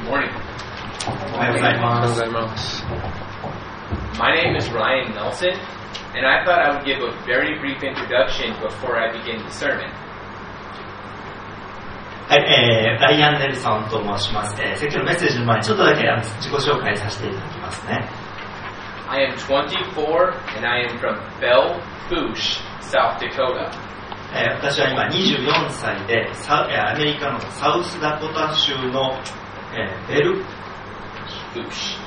morning. おはようございます。 My name is Ryan Nelson, and I thought I would give a very brief introduction before I begin the sermon. はい、ライアン・ネルソンと申します。説教のメッセージの前にちょっとだけ自己紹介させていただきますね。 I am 24, and I am from Belle Fourche, South Dakota. 私は今24歳でアメリカのサウスダコタ州の、ベルフーシ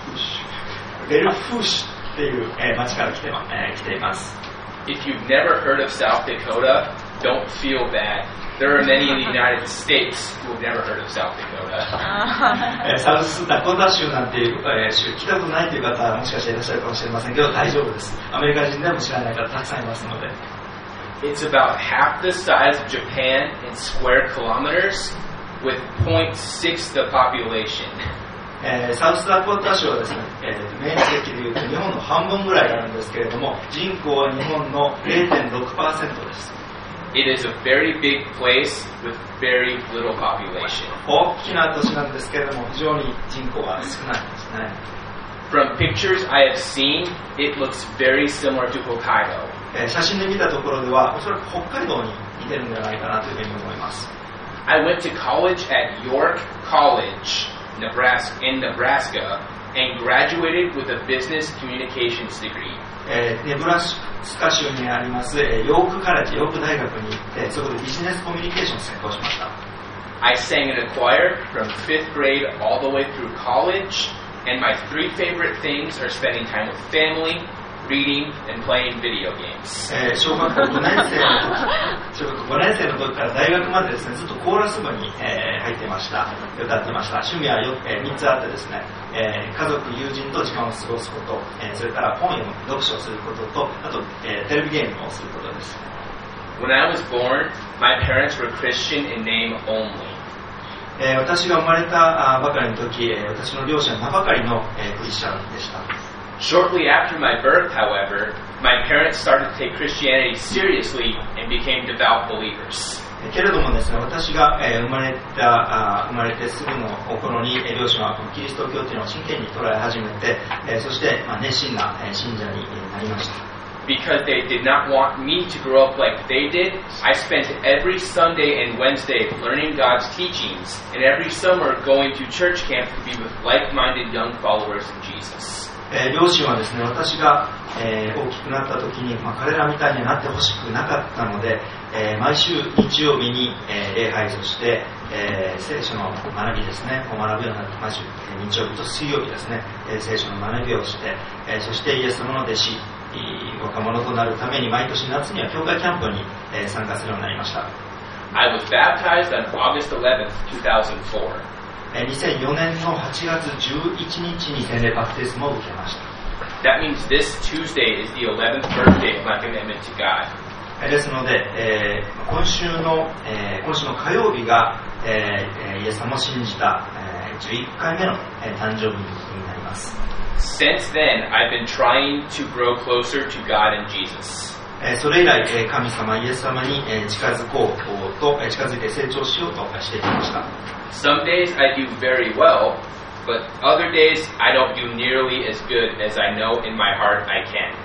ュっていう、町から来ています。 If you've never heard of South Dakota, don't feel bad. There are many in the United States who have never heard of South Dakota. サウスダコタ州なんていう、州聞いたことないという方はもしかしていらっしゃるかもしれませんけど大丈夫です。アメリカ人でも知らない方たくさんいますので。 It's about half the size of Japan in square kilometers, with 0.6 the population. サウスダコタ州はですね、面積でいうと日本の半分ぐらいあるんですけれども、人口は日本の 0.6% です。 It is a very big place with very little population. 大きな都市なんですけれども、非常に人口は少ないですね。 From pictures I have seen, it looks very similar to Hokkaido. 写真で見たところでは、おそらく北海道に似てるんじゃないかなというふうに思います。 I went to college at York College, Nebraska, and graduated with a business communications degree. ネブラスカ州にありますヨークカレッジ、ヨーク大学に行って、そこでビジネスコミュニケーションを専攻しました。 I sang in a choir from 5th grade all the way through college, and my 3 favorite things are spending time with family, reading, and playing video games. 小学校5年生の時から大学までですね、ずっとコーラス部に、入っていました。歌ってました。趣味は3つあってですね、家族、友人と時間を過ごすこと、それから本を読書をすることと、あと、テレビゲームをすることです。 When I was born, my parents were Christian in name only. 私が生まれたばかりの時、私の両親は名ばかりの、クリスチャンでした。 Shortly after my birth, however, my parents started to take Christianity seriously and became devout believers. けれどもですね、私が生まれてすぐの頃に両親はキリスト教というのを真剣に捉え始めて、そして熱心な信者になりました。 Because they did not want me to grow up like they did, I spent every Sunday and Wednesday learning God's teachings, and every summer going to church camp to be with like-minded young followers of Jesus. 両親はですね、私が、大きくなった時に、彼らみたいになってほしくなかったので、毎週日曜日に、礼拝そして、聖書の学びですね、学ぶようになって毎週日曜日と水曜日ですね、聖書の学びをして、そしてイエス様の弟子若者となるために毎年夏には教会キャンプに、参加するようになりました。 I was baptized on August 11th, 2004. 2004年の8月11日に洗礼バプテスマを受けました。 That means this Tuesday is the 11th birthday of my commitment to God. ですので、今週の火曜日が、イエス様を信じた、11回目の、誕生日になります。 Since then, I've been trying to grow closer to God and Jesus. それ以来、神様、イエス様に近づいて成長しようとしていきました。 Some days I do very well, but other days I don't do nearly as good as I know in my heart I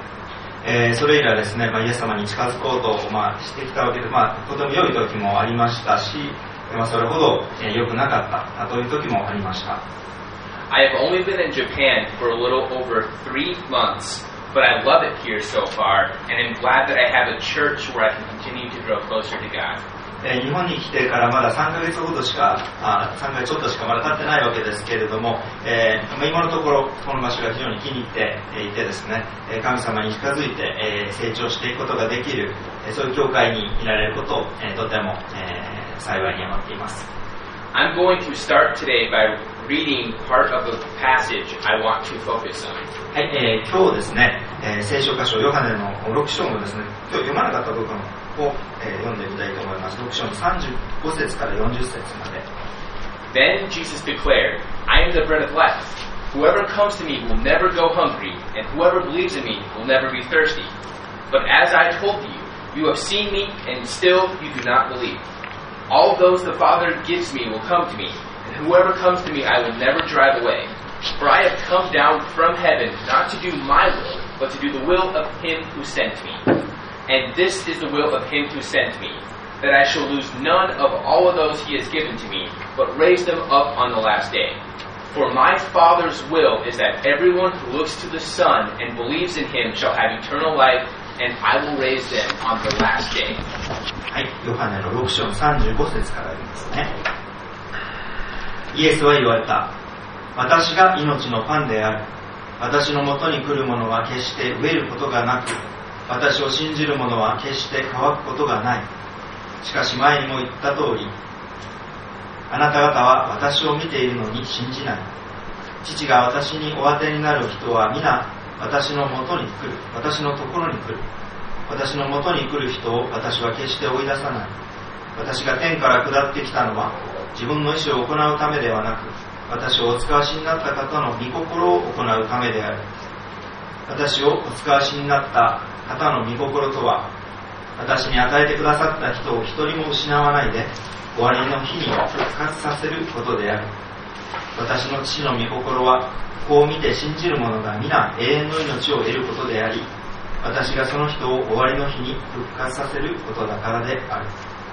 can. それ以来ですね、イエス様に近づこうと、してきたわけで、とても良い時もありましたし、それほど良くなかったという時もありました。 I have only been in Japan for a little over 3 months, but I love it here so far, and I'm glad that I have a church where I can continue to grow closer to God. 日本に来てからまだ3ヶ月ちょっとしかまだ経ってないわけですけれども、今のところこの場所が非常に気に入っていてですね、神様に近づいて、成長していくことができる、そういう教会にいられることを、とても、幸いに思っています。 I'm going to start today by reading part of the passage I want to focus on. はい、今日ですね、聖書箇所ヨハネの6章のですね、今日読まなかった部分を、読んでみたいと思います。6章の35節から40節まで。 Then Jesus declared, I am the bread of life. Whoever comes to me will never go hungry, and whoever believes in me will never be thirsty. But as I told you, you have seen me, and still you do not believe. All those the Father gives me will come to me, and whoever comes to me I will never drive away. For I have come down from heaven not to do my will, but to do the will of him who sent me. And this is the will of him who sent me, that I shall lose none of all of those he has given to me, but raise them up on the last day. For my Father's will is that everyone who looks to the Son and believes in him shall have eternal life, and I will raise them on the last day. はい、ヨハネの6章35節からありますね。イエスは言われた。私が命のパンである。私のもとに来る者は決して飢えることがなく、私を信じる者は決して乾くことがない。しかし前にも言った通り、あなた方は私を見ているのに信じない。父が私にお当てになる人は皆私のもとに来る。私のところに来る。私のもとに来る人を私は決して追い出さない。私が天から下ってきたのは自分の意志を行うためではなく、私をお使わしになった方の御心を行うためである。私をお使わしになった方の御心とは、私に与えてくださった人を一人も失わないで終わりの日に復活させることである。私の父の御心はこう見て信じる者が皆永遠の命を得ることであり、私がその人を終わりの日に復活させることだからである。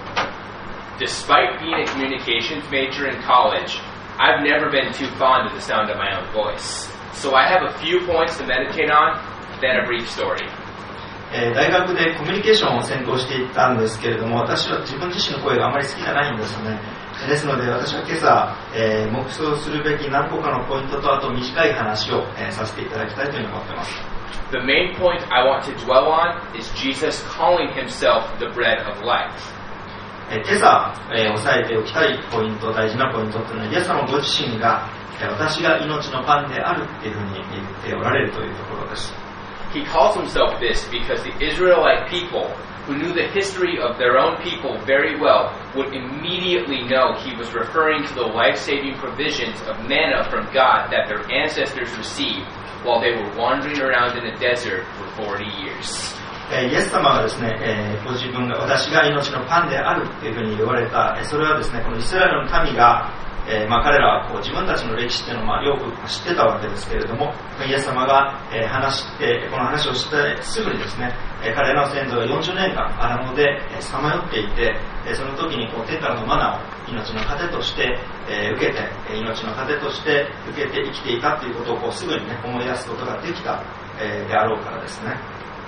Despite being a communications major in college, I've never been too fond of the sound of my own voice. So I have a few points to meditate on, then a brief story. 大学でコミュニケーションを専攻していったんですけれども、私は自分自身の声があまり好きじゃないんですよね。ですので私は今朝、黙想するべき何個かのポイントと、あと短い話を、させていただきたいというふうに思っています。 The main point I want to dwell on is Jesus calling himself the bread of life. 今朝、押さえておきたいポイント、大事なポイントというのは、イエス様ご自身が私が命のパンであるというふうに言っておられるというところです。 He calls himself this because the Israelite people, who knew the history of their own people very well, would immediately know he was referring to the life-saving provisions of manna from God that their ancestors received while they were wandering around in the desert for 40 years. イエス様がですね、ご自分が私が命のパンであるというふうに言われた、それはですね、このイスラエルの民が彼らはこう自分たちの歴史っていうのをよく知ってたわけですけれども、イエス様がこの話をしてすぐにですね、彼らの先祖が40年間荒野でさまよっていて、その時にこう天からのマナを命の糧として受けて、命の糧として受けて生きていたということをこうすぐにね思い出すことができたであろうからですね。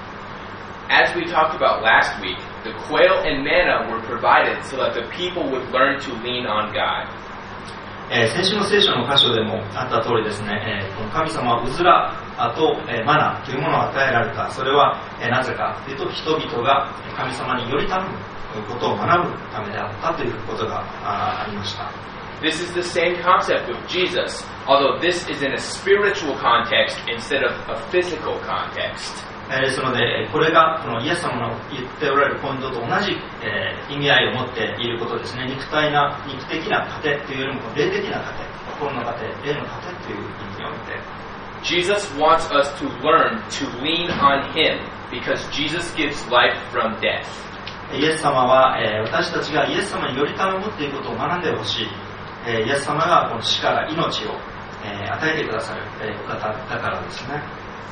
As we talked about last week, the quail and manna were provided so that the people would learn to lean on God. 先週の聖書の箇所でもあった通りですね、この神様はうずらとマナというものを与えられた。それはなぜかというと、人々が神様により頼むことを学ぶためであったということがありました。 This is the same concept with Jesus, although this is in a spiritual context instead of a physical context. ですので、これがこのイエス様の言っておられるポイントと同じ、意味合いを持っていることですね。肉的な糧というよりも霊的な糧、心の糧、霊の糧という意味において。 Jesus wants us to learn to lean on Him because Jesus gives life from death. イエス様は、私たちがイエス様により頼むということを学んでほしい。イエス様がこの死から命を、与えてくださる、お方だからですね。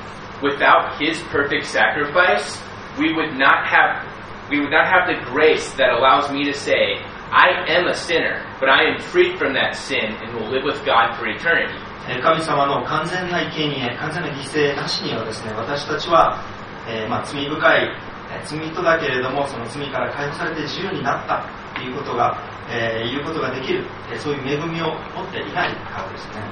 Without His perfect sacrifice, we would not have the grace that allows me to say, I am a sinner, but I am freed from that sin and will live with God for eternity. 神様の完全な生贄、完全な犠牲なしにはですね、私たちは、罪深い罪人だけれども、その罪から解放されて自由になったということが、言うことができる、そういう恵みを持っていないからですね。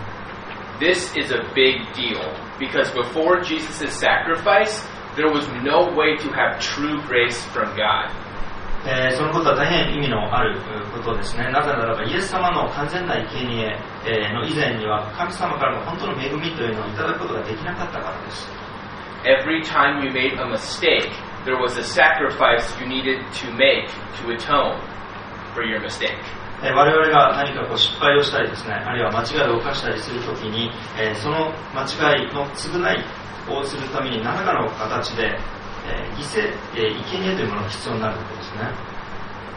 This is a big deal because before Jesus' sacrifice, there was no way to have true grace from God. そのことは大変意味のあることですね。なぜならばイエス様の完全な生贄の以前には神様からの本当の恵みというのをいただくことができなかったからです。 Every time you made a mistake, there was a sacrifice you needed to make to atone for your mistake. 我々が何か失敗をしたりですね、あるいは間違いを犯したりするときに、その間違いの償いをするために何らかの形で、犠牲、生贄というものが必要になるわけですね。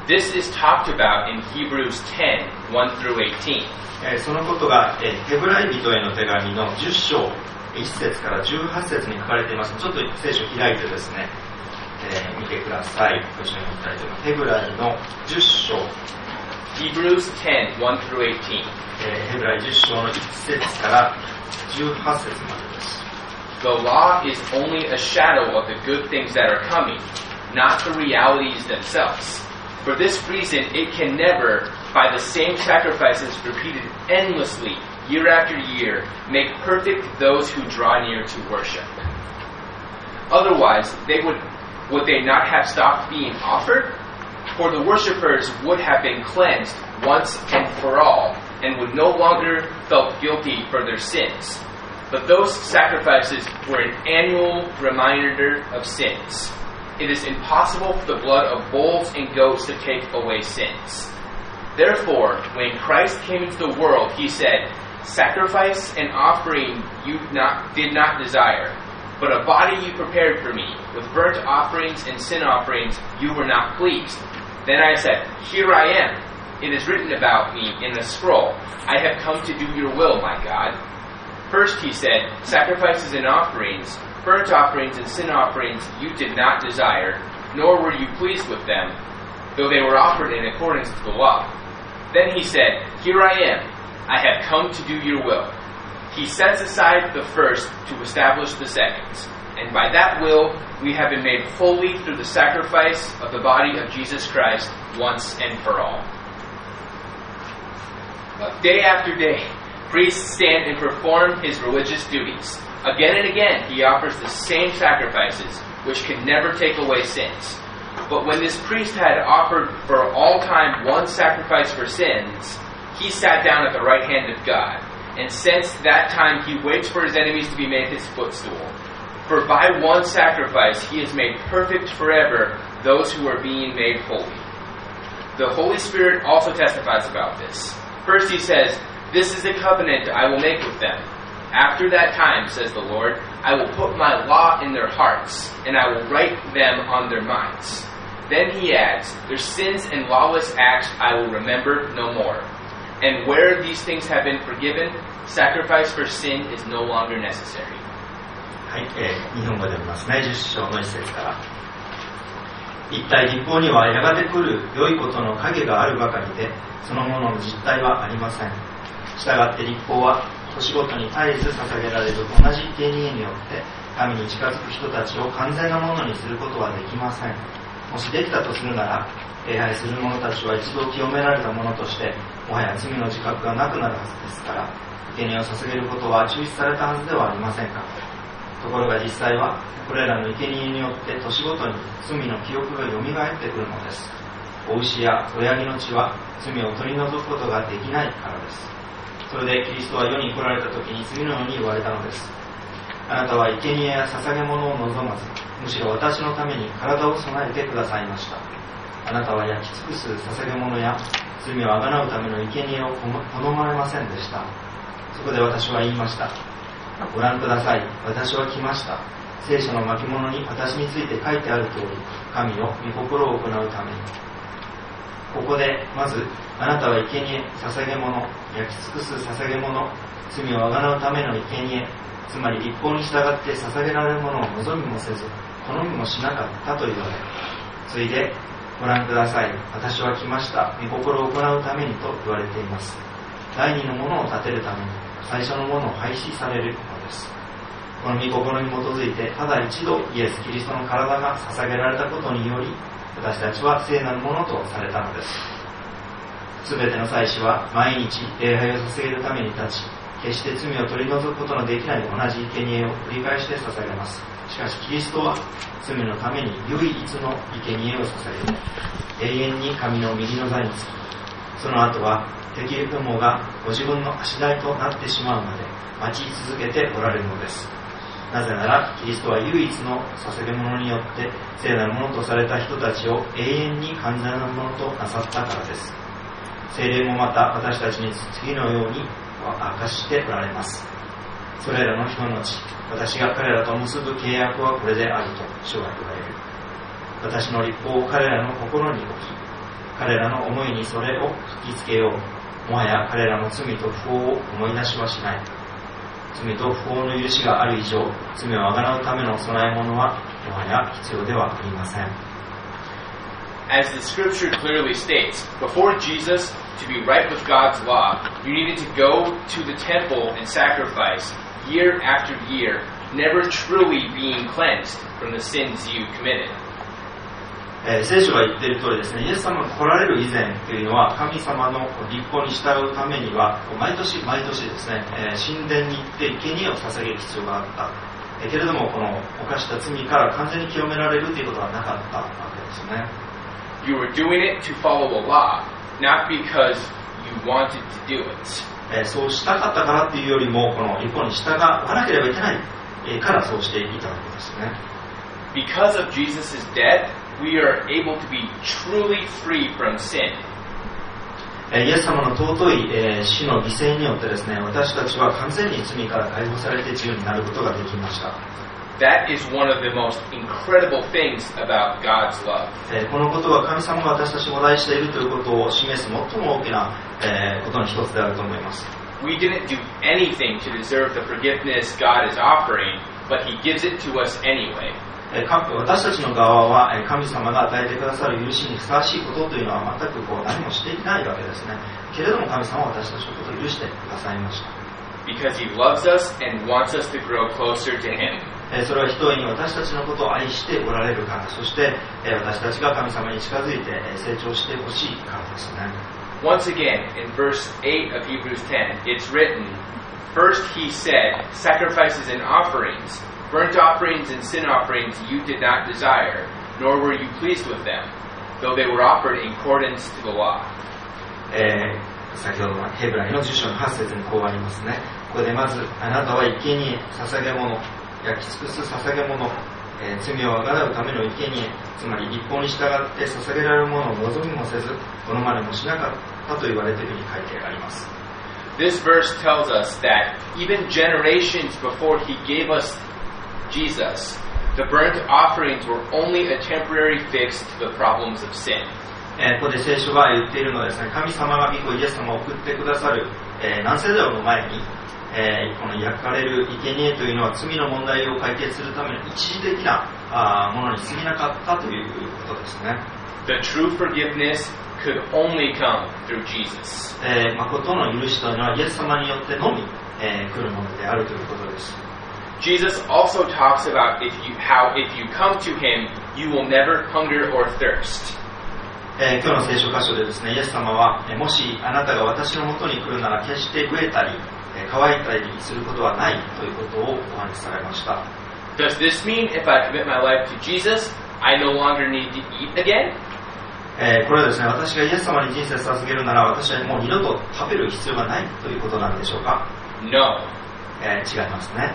This is talked about in Hebrews 10, 1 through 18. そのことがヘブライ人への手紙の10章1節から18節に書かれています。ちょっと聖書を開いてですね、見てください。ご一緒に見たいと思います。ヘブライの10章 Hebrews 10, 1 through 18. ヘブライ10章の1節から18節までです。 The law is only a shadow of the good things that are coming, not the realities themselves. For this reason, it can never, by the same sacrifices repeated endlessly, year after year, make perfect those who draw near to worship. Otherwise, would they not have stopped being offered? For the worshippers would have been cleansed once and for all, and would no longer felt guilty for their sins. But those sacrifices were an annual reminder of sins. It is impossible for the blood of bulls and goats to take away sins. Therefore, when Christ came into the world, he said, Sacrifice and offering you did not desire, but a body you prepared for me. With burnt offerings and sin offerings you were not pleased. Then I said, Here I am. It is written about me in the scroll. I have come to do your will, my God. First he said, Sacrifices and offerings, burnt offerings and sin offerings you did not desire, nor were you pleased with them, though they were offered in accordance to the law. Then he said, Here I am. I have come to do your will. He sets aside the first to establish the second. And by that will, we have been made holy through the sacrifice of the body of Jesus Christ once and for all. Day after day, priests stand and perform his religious duties. Again and again, he offers the same sacrifices, which can never take away sins. But when this priest had offered for all time one sacrifice for sins, he sat down at the right hand of God. And since that time, he waits for his enemies to be made his footstool. For by one sacrifice, he has made perfect forever those who are being made holy. The Holy Spirit also testifies about this. First he says, This is the covenant I will make with them. After that time, says the Lord, I will put my law in their hearts, and I will write them on their minds. Then he adds, Their sins and lawless acts I will remember no more. And where these things have been forgiven, sacrifice for sin is no longer necessary. はい、日本語で読みますね。10章の1節から。一体立法にはやがて来る良いことの影があるばかりで、そのものの実態はありません。したがって立法は年ごとに絶えず捧げられる同じ生贄によって神に近づく人たちを完全なものにすることはできません。もしできたとするなら、礼拝する者たちは一度清められたものとしてもはや罪の自覚がなくなるはずですから、生贄を捧げることは中止されたはずではありませんか。ところが実際はこれらの生贄によって年ごとに罪の記憶がよみがえってくるのです。お牛や親木の血は罪を取り除くことができないからです。それでキリストは世に来られた時に次のように言われたのです。あなたは生贄や捧げ物を望まず、むしろ私のために体を備えてくださいました。あなたは焼き尽くす捧げ物や罪をあがなうための生贄を好まれませんでした。そこで私は言いました。ご覧ください。私は来ました。聖書の巻物に私について書いてある通り、神の御心を行うために。ここでまず、あなたは生贄、捧げ物、焼き尽くす捧げ物、罪をあがなうための生贄、つまり立法に従って捧げられるものを望みもせず、好みもしなかったと言われ、ついで、ご覧ください。私は来ました。御心を行うためにと言われています。第二のものを立てるために、最初のものを廃止されるのです。この御心に基づいて、ただ一度イエス・キリストの体が捧げられたことにより、私たちは聖なるものとされたのです。すべての祭司は毎日礼拝を捧げるために立ち、決して罪を取り除くことのできない同じ生贄を繰り返して捧げます。しかしキリストは罪のために唯一の生贄を捧げ、永遠に神の右の座につき、その後は敵どもがご自分の足台となってしまうまで待ち続けておられるのです。なぜならキリストは唯一の捧げ物によって聖なるものとされた人たちを永遠に完全なものとなさったからです。聖霊もまた私たちに次のように明かしておられます。それらの人の血、私が彼らと結ぶ契約はこれであると主は言われる。私の立法を彼らの心に置き、 彼らの思いにそれを吹きつけよう。もはや彼らの罪と不法を思い出しはしない。罪と不法の許しがある以上、罪をあがなうための備え物はもはや必要ではありません。 As the scripture clearly states, before Jesus, to be right with God's law, you needed to go to the temple and sacrifice year after year, never truly being cleansed from the sins you committed. 聖書が言っている通りですね、イエス様が来られる以前というのは、神様の律法に従うためには、毎年ですね、神殿に行って生贄を捧げる必要があった。けれども、この犯した罪から完全に清められるということはなかったわけですね。 You were doing it to follow a law, not because you wanted to do it. そうしたかったからというよりも、この律法に従わなければいけないからそうしていたわけですね。 Because of Jesus' death, we are able to be truly free from sin. イエス様の尊い死の犠牲によってですね、私たちは完全に罪から解放されて自由になることができました。 That is one of the most incredible things about God's love. このことは神様が私たちを愛しているということを示す最も大きなことの一つであると思います。 We didn't do anything to deserve the forgiveness God is offering, but He gives it to us anyway. 私たちの側は神様が与えてくださる許しにふさわしいことというのは全く何もしていないわけですね。けれども神様は私たちのことを許してくださいました。 Because He loves us and wants us to grow closer to Him. それはひとえに私たちのことを愛しておられるから、そして私たちが神様に近づいて成長してほしいからですね。 Once again, in verse 8 of Hebrews 10, it's written, First He said, sacrifices and offerings, burnt offerings and sin offerings you did not desire, nor were you pleased with them, though they were offered in accordance to the law. 先ほどのヘブライの10章の8節にこうありますね。ここでまず、あなたは生贄、捧げ物、焼き尽くす捧げ物、罪をあがなうための生贄、つまり律法に従って捧げられるものを望みもせず、好まれもしなかったと言われているように書いてあります。 This verse tells us that even generations before He gave us Jesus, the burnt offerings were only a temporary fix to the problems of sin. ここで聖書が言っているのはですね、神様が御子イエス様を送ってくださる、何世代の前に、この焼かれる生贄というのは罪の問題を解決するための一時的なものに過ぎなかったということですね。 The true forgiveness could only come through Jesus. 誠の許しというのはイエス様によってのみ、来るものであるということです。 Jesus also talks about how if you come to Him, you will never hunger or thirst. 今日の聖書箇所でですね、イエス様はもしあなたが私のもとに来るなら決して飢えたり乾いたりすることはないということをお話しされました。 Does this mean if I commit my life to Jesus, I no longer need to eat again? これはですね、私がイエス様に人生を捧げるなら私はもう二度と食べる必要がないということなんでしょうか？ No. 違いますね。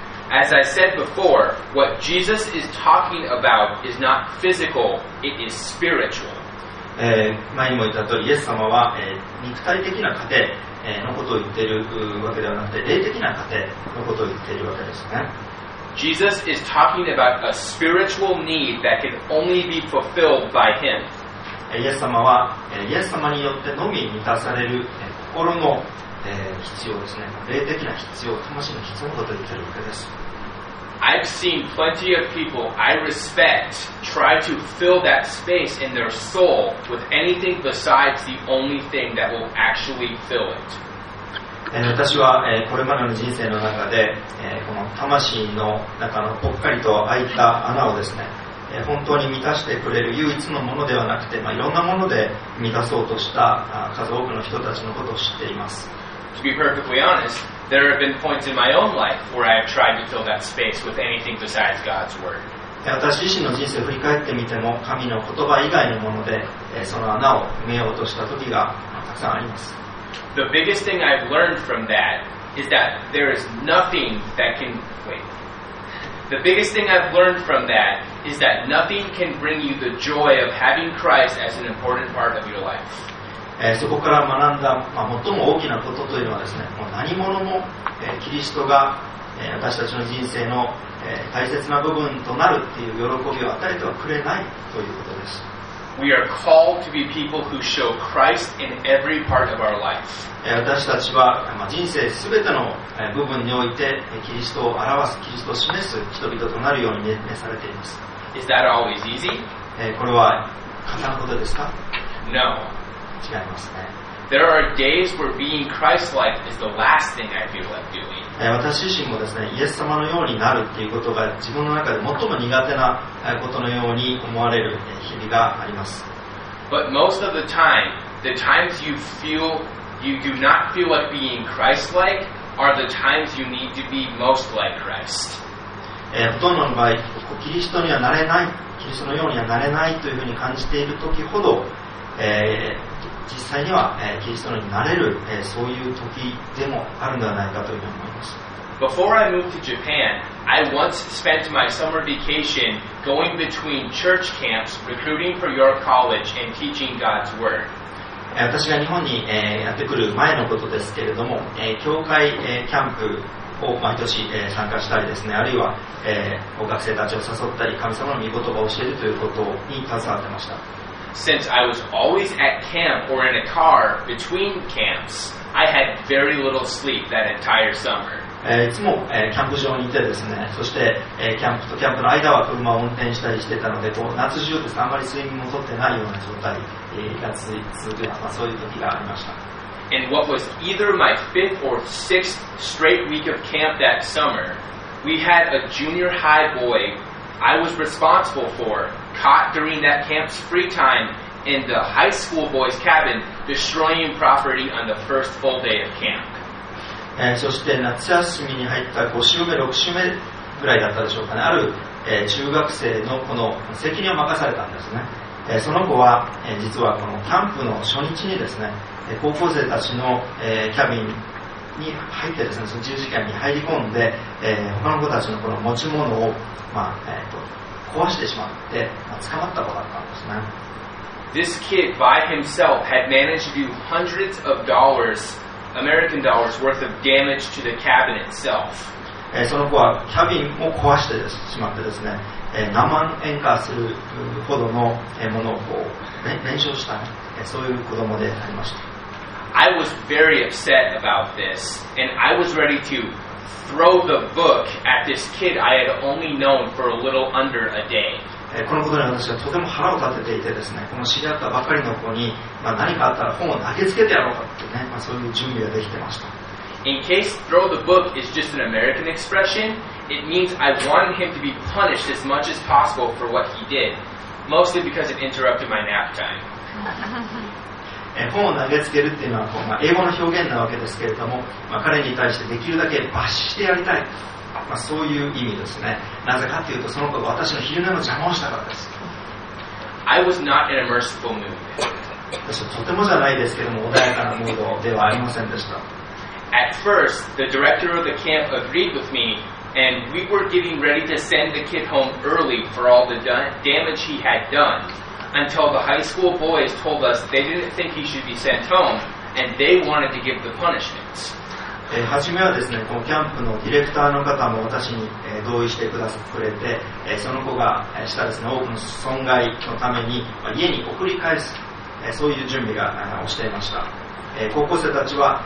As I said before, what Jesus is talking about is not physical, it is spiritual. 前にも言った通り、イエス様は、肉体的な家庭のことを言っているわけではなくて、霊的な家庭のことを言っているわけですね。 Jesus is talking about a spiritual need that can only be fulfilled by Him. イエス様は、イエス様によってのみ満たされる、心の、必要ですね。霊的な必要、魂の必要のことを言っているわけです。 I've seen plenty of people I respect try to fill that space in their soul with anything besides the only thing that will actually fill it. 私はこれまでの人生の中でこの魂の中のぽっかりと開いた穴をですね、本当に満たしてくれる唯一のものではなくて、いろんなもので満たそうとした数多くの人たちのことを知っています。 To be perfectly honest, there have been points in my own life where I have tried to fill that space with anything besides God's Word. 私自身の人生を振り返ってみても、神の言葉以外のものでその穴を埋めようとした時がたくさんあります。 The biggest thing I've learned from that is that there is nothing that can wait. The biggest thing I've learned from that is that nothing can bring you the joy of having Christ as an important part of your life. そこから学んだ、最も大きなことというのはですね、もう何者も、キリストが、私たちの人生の、大切な部分となるっていう喜びを与えてはくれないということです。 We are called to be people who show Christ in every part of our life. 私たちは人生すべての部分においてキリストを表す、キリストを示す人々となるように召されています。 Is that always easy? これは簡単なことですか？ No. 違いますね。 There are days where being Christ-like is the last thing I feel like doing. 私自身もですね、イエス様のようになるっていうことが自分の中で最も苦手なことのように思われる日々があります。 But most of the time, the times you do not feel like being Christ-like are the times you need to be most like Christ. ほとんどの場合、キリストにはなれない、キリストのようにはなれないというふうに感じている時ほど、実際には、キリストになれる、そういう時でもあるのではないかというふうに思います。 Before I moved to Japan, I once spent my summer vacation going between church camps, recruiting for your college, and teaching God's Word. 私が日本に、やってくる前のことですけれども、教会、キャンプを毎年、参加したりですね、あるいは、学生たちを誘ったり、神様の御言葉を教えるということに携わってました。 Since I was always at camp or in a car between camps, I had very little sleep that entire summer. いつも、キャンプ場にいてですね、そして、キャンプとキャンプの間は車を運転したりしてたので、夏中ですね、あまり睡眠もとってないような状態が続くような、そういう時がありました。 In what was either my 5th or 6th straight week of camp that summer, we had a junior high boy I was responsible for caught during that camp's free time in the high school boys' cabin destroying property on the first full day of camp. そして夏休みに入った5週目、6週目ぐらいだったでしょうかね、ある、中学生のこの責任を任されたんですね。その子は、実はこのキャンプの初日にですね、高校生たちの、キャビンに入ってですね、その自由時間に入り込んで、他の子たちのこの持ち物を、壊してしまって、捕まった子だったんですね。 This kid by himself had managed to do hundreds of dollars, American dollars worth of damage to the cabin itself. その子はキャビンを壊してしまってですね、何万円かするほどのものを燃焼した、そういう子供でありました。 I was very upset about this, and I was ready to throw the book at this kid I had only known for a little under a day. このことに私はとても腹を立てていてですね、この知り合ったばかりの子に、何かあったら本を投げつけてやろうかってね、そういう準備ができてました。 In case throw the book is just an American expression, it means I wanted him to be punished as much as possible for what he did, mostly because it interrupted my nap time. 本を投げつけるっていうのは、英語の表現なわけですけれども、彼に対してできるだけ罰してやりたい、そういう意味ですね。なぜかというと、その子が私の昼寝の邪魔をしたからです。 I was not in a merciful mood. 私はとてもじゃないですけども、穏やかなムードではありませんでした。 At first, the director of the camp agreed with me, and we were getting ready to send the kid home early for all the damage he had done, until the high school boys told us they didn't think he should be sent home, and they wanted to give the punishments. 初めはですね、このキャンプのディレクターの方も私に同意してくれて、その子がしたですね、多くの損害のために家に送り返す、そういう準備をしていました。高校生たちは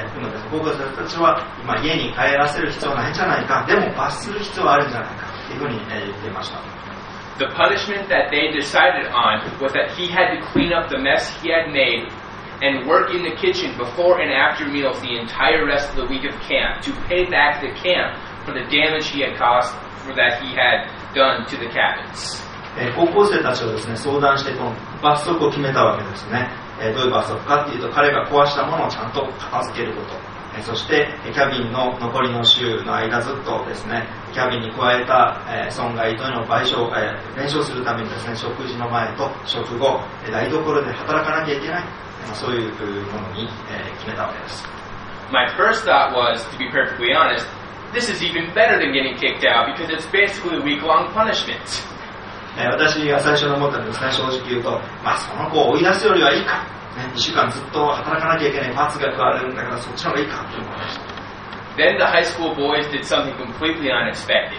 今家に帰らせる必要ないんじゃないか、でも罰する必要はあるんじゃないかというふうに言っていました。 The punishment that they decided on was that he had to clean up the mess he had made and work in the kitchen before and after meals the entire rest of the week of camp to pay back the camp for the damage he had caused for that he had done to the cabins. 高校生たちをですね、相談してこの罰則を決めたわけですね。どういう罰則かっていうと、彼が壊したものをちゃんと片付けること、そしてキャビンの残りの週の間ずっとですね、キャビンに加えた損害というのを弁償するためにですね、食事の前と食後、台所で働かなきゃいけない、そういうものに決めたわけです。 My first thought was, to be perfectly honest, this is even better than getting kicked out because it's basically a week-long punishment. 私が最初に思ったのですね、正直言うと、その子を追い出すよりはいいか、2週間ずっと働かなきゃいけない罰が加わるんだからそっちの方がいいかと思いました。 Then the high school boys did something completely unexpected.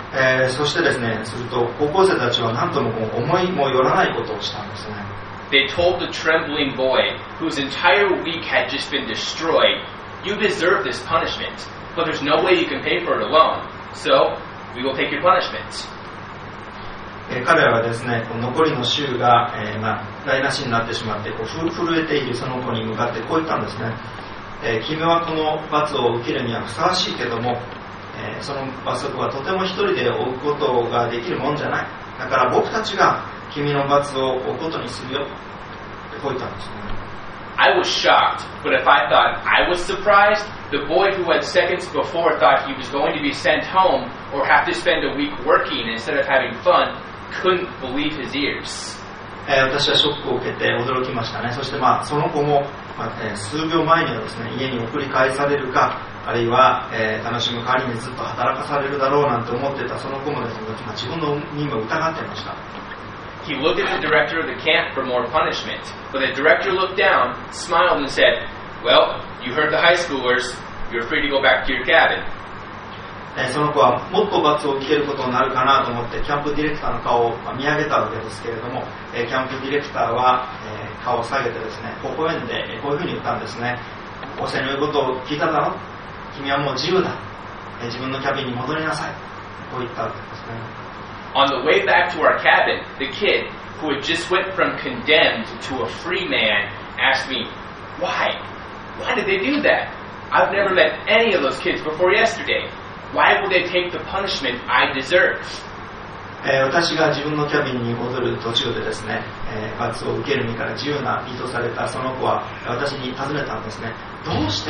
そしてですね、すると高校生たちは何とも思いもよらないことをしたんですね。 They told the trembling boy, whose entire week had just been destroyed, "You deserve this punishment, but there's no way you can pay for it alone, so we will take your punishment." 彼らはですね、残りの週が、台無しになってしまって震えているその子に向かってこう言ったんですね。君はこの罰を受けるにはふさわしいけども、その罰則はとても一人で負うことができるもんじゃない。だから僕たちが君の罰を負うことにするよってこう言ったんですね。 I was shocked, but if I thought I was surprised, the boy who had seconds before thought he was going to be sent home or have to spend a week working instead of having fun couldn't believe his ears. 私はショックを受けて驚きましたね。そしてその子も、数秒前にはですね、家に送り返されるか、あるいは、楽しむ代わりにずっと働かされるだろうなんて思ってたその子もですね、自分の任務を疑っていました。 He looked at the director of the camp for more punishment, but the director looked down, smiled and said, "Well, you heard the high schoolers. You're free to go back to your cabin." その子はもっと罰を受けることになるかなと思ってキャンプディレクターの顔を見上げたわけですけれども、キャンプディレクターは顔を下げてですね、微笑んでこういうふうに言ったんですね。お世の言うことを聞いただろ、君はもう自由だ、自分のキャビンに戻りなさい、こう言ったわけですね。 On the way back to our cabin, the kid, who had just went from condemned to a free man, asked me, "Why? Why did they do that? I've never met any of those kids before yesterday. Why will they take the punishment I deserve?" 私が自分のキャビンに戻る途中でですね、罰を受ける身から自由な身とされたその子は私に尋ねたんですね。どうして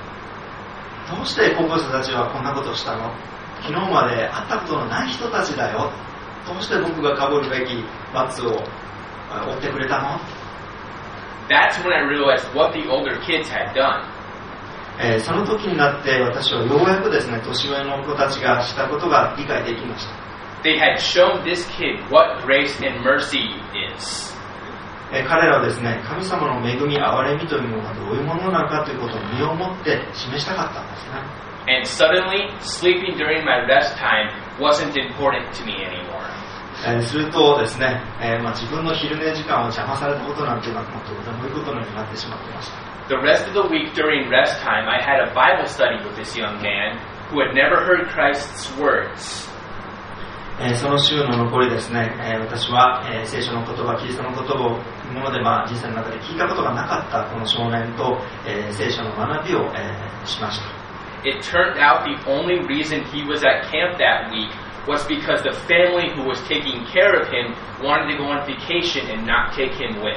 高校生たちはこんなことをしたの？昨日まで会ったことのない人たちだよ。どうして僕が被るべき罰を負ってくれたの？ That's when I realized what the older kids had done. その時になって私はようやくですね、年上の子たちがしたことが理解できました。 They had shown this kid what grace and mercy is. 彼らはですね、神様の恵み、憐れみというものがどういうものなのかということを身をもって示したかったんですね。 And suddenly, sleeping during my rest time wasn't important to me anymore. するとですね、自分の昼寝時間を邪魔されたことなんていうのはどうでもいいことのようになってしまっていました。 The rest of the week during rest time, I had a Bible study with this young man who had never heard Christ's words. その週の残りですね、私は、聖書の言葉、キリストの言葉を今まで人生の中で聞いたことがなかったこの少年と、聖書の学びを、しました。 It turned out the only reason he was at camp that week was because the family who was taking care of him wanted to go on vacation and not take him with.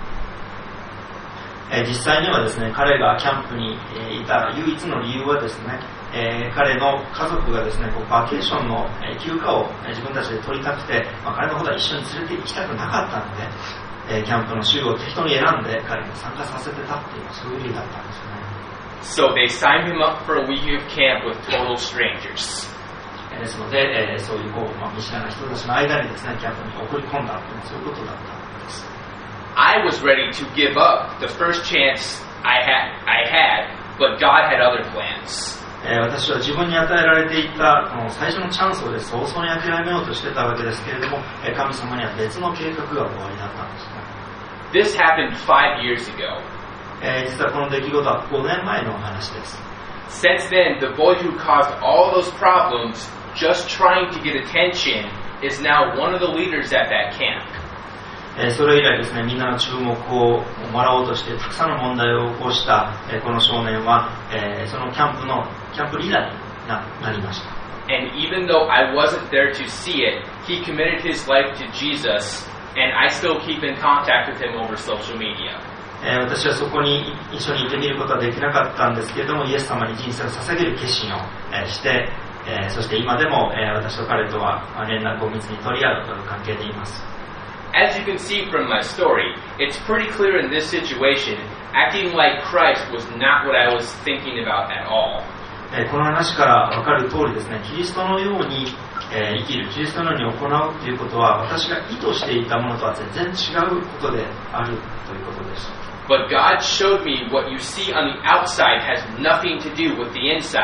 実際にはですね、彼がキャンプにいた唯一の理由はですね、彼の家族がですね、バケーションの休暇を自分たちで取りたくて、彼のことは一緒に連れて行きたくなかったので、キャンプの週を適当に選んで彼に参加させてたっていうそういう理由だったんですね。 So they signed him up for a week of camp with total strangers. ですので、そういう見知らない人たちの間にですね、キャンプに送り込んだというそういうことだったんです。 I was ready to give up the first chance I had, but God had other plans. 私は自分に与えられていたこの最初のチャンスをです早々に諦めようとしてたわけですけれども、神様には別の計画が終わりだったんですね。 This happened 5 years ago. 実はこの出来事は5年前のお話です。 Since then, the boy who caused all those problems, just trying to get attention, is now one of the leaders at that camp. それ以来ですね、みんなの注目をもらおうとしてたくさんの問題を起こしたこの少年は、そのキャンプリーダーになりました。 And even though I wasn't there to see it, he committed his life to Jesus, and I still keep in contact with him over social media. 私はそこに一緒にいてみることはできなかったんですけれども、イエス様に人生を捧げる決心をして、そして今でも私と彼とは連絡を密に取り合う関係でいます。 As you can see from my story, it's pretty clear in this situation, acting like Christ was not what I was thinking about at all. この話から分かる通りですね、キリストのように生きる、キリストのように行うということは、私が意図していたものとは全然違うことであるということです。 But God showed me what you see on the outside has nothing to do with the inside,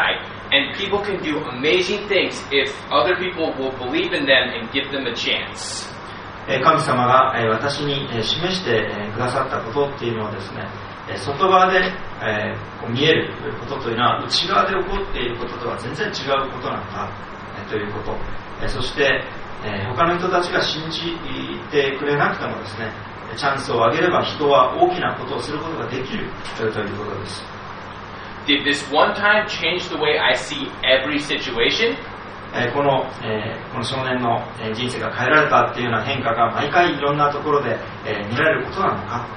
And people can do amazing things if other people will believe in them and give them a chance. 神様が私に示してくださったことっていうのはですね、外側で見えることというのは内側で起こっていることとは全然違うことなのかということ、そして他の人たちが信じてくれなくてもですね、チャンスをあげれば人は大きなことをすることができるということです。 Did this one time change the way I see every situation? この少年の人生が変えられたっていうような変化が毎回いろんなところで見られることなのか。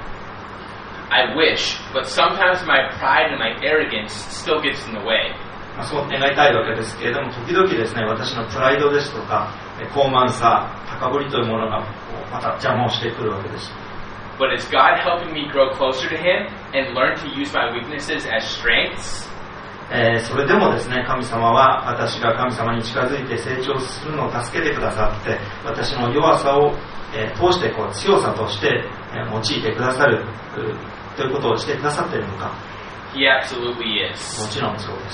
I wish, but sometimes my pride and my arrogance still gets in the way. そう願いたいわけですけれども、時々ですね、私のプライドですとか高慢さ、高ぶりというものがまた邪魔をしてくるわけです。 But is God helping me grow closer to Him and learn to use my weaknesses as strengths? それでもですね、神様は私が神様に近づいて成長するのを助けてくださって、私の弱さを通して強さとして用いてくださるということをしてくださっているのか。 He absolutely is. もちろんそうです。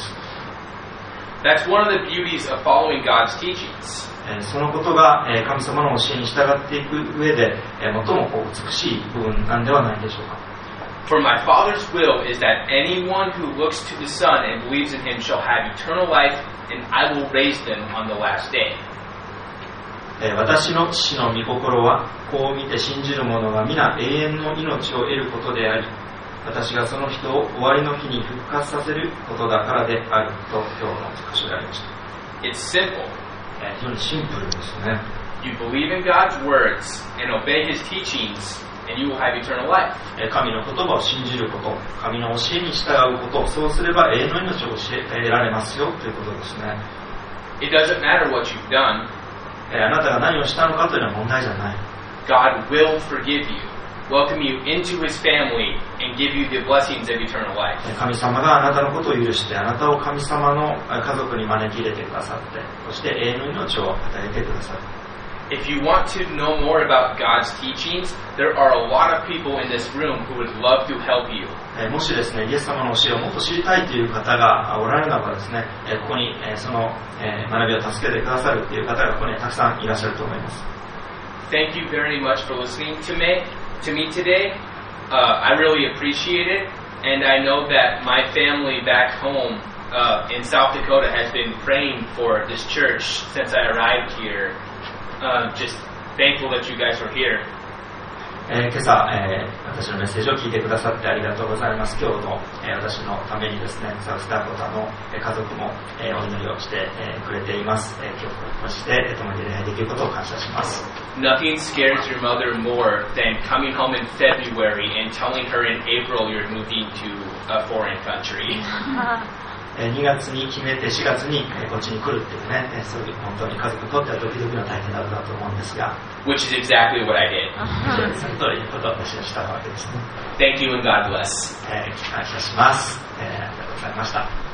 That's one of the beauties of following God's teachings. そのことが神様の教えに従っていく上で最も美しい部分なんではないでしょうか。 For my Father's will is that anyone who looks to the Son and believes in Him shall have eternal life, and I will raise them on the last day. 私の父の御心はこう見て信じる者が皆永遠の命を得ることであり、私がその人を終わりの日に復活させることだからであると今日の箇所でありました。 It's simple. 非常にシンプルですね。 You believe in God's words and obey His teachings, and you will have eternal life. 神の言葉を信じること、神の教えに従うこと、そうすれば永遠の命を得られますよということですね。 It doesn't matter what you've done. あなたが何をしたのかというのは問題じゃない。 God will forgive you, welcome you into His family, and give you the blessings of eternal life. 神様があなたのことを許して、あなたを神様の家族に招き入れてくださって、そして永遠の命を与えてくださる。 If you want to know more about God's teachings, there are a lot of people in this room who would love to help you. もしですね、イエス様の教えをもっと知りたいという方がおられるならばですね、ここにその学びを助けてくださるという方がここにたくさんいらっしゃると思います。 Thank you very much for listening to me today. I really appreciate it, and I know that my family back home in South Dakota has been praying for this church since I arrived here. Just thankful that you guys were here. 今朝、私のメッセージを聞いてくださってありがとうございます。今日の、私のためにですね、サウスダコタの家族も、お祈りをして、くれています。今日こうして共に礼拝できることを感謝します。 Nothing scares your mother more than coming home in February and telling her in April you're moving to a foreign country. 2月に決めて4月にこっちに来るっていうね、そういう本当に家族にとってはドキドキの大変なことだと思うんですが、 Which is exactly what I did. その通りのことを私はしたわけですね。 Thank you and God bless. 感謝します。ありがとうございました。